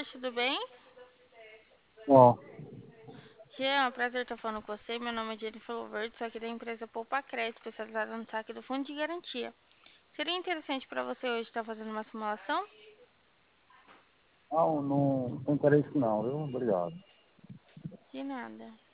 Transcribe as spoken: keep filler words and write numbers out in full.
Lucas, tudo bem? Ó, Jean, é um prazer estar falando com você. Meu nome é Jennifer Loverde, sou aqui da empresa Poupa Crédito, especializada no saque do Fundo de Garantia. Seria interessante para você hoje estar fazendo uma simulação? não, não tem interesse não, viu? Obrigado. De nada.